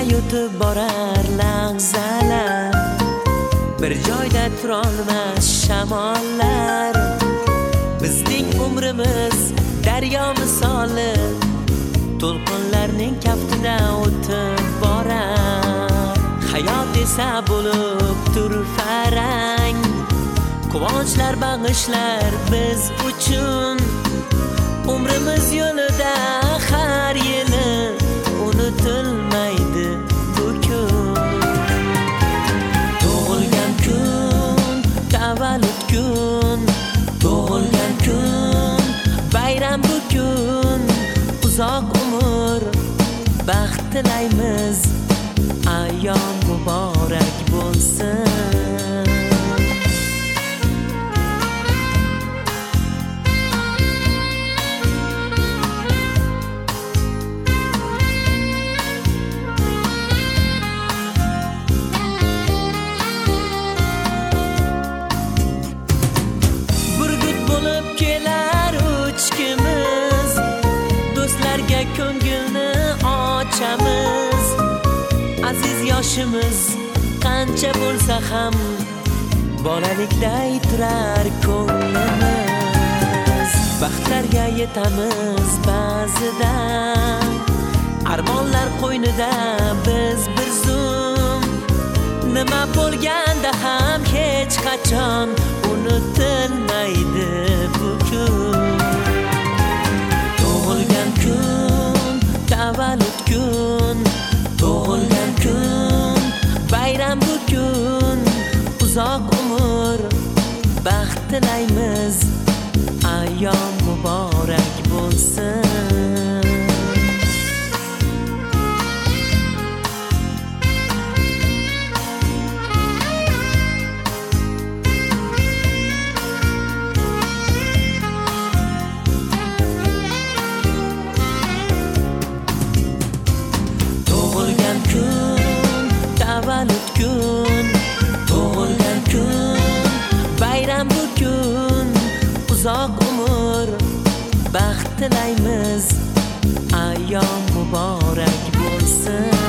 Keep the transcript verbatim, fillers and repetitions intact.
yutib borar lahzalar, bir joyda turolmas shamollar. Bizning umrimiz daryo misoli, to'lqinlarning kaftida o'tib borar. Hayot esa bo'lib tur farang, quvonchlar bag'ishlar biz uchun. Umrimiz yo'lida har yili unutilmaydi bu kun. Tug'ilgan kun, tavallud kun, tug'ilgan kun, bayram bu kun. Uzoq umr, baxt tilaymiz, ayyom muborak bo'lsin. Ko'ngilni ochamiz, aziz yoshimiz qancha bo'lsa ham bolalikday turar ko'nglimiz. Baxtlarga yetamiz ba'zida, armonlar qo'ynida biz bir zum. Nima bo'lganda ham hech qachon unutilmaydi bu kun. Tug'ilgan kun, tavallud kun, tug'ilgan kun, bayram bu kun. Uzoq umr, baxt tilaymiz, ayyom muborak bo'lsin. Tavallud kun, tug'ilgan kun, bayram bu kun. Uzoq umr, baxt tilaymiz, ayyom muborak bo'lsin.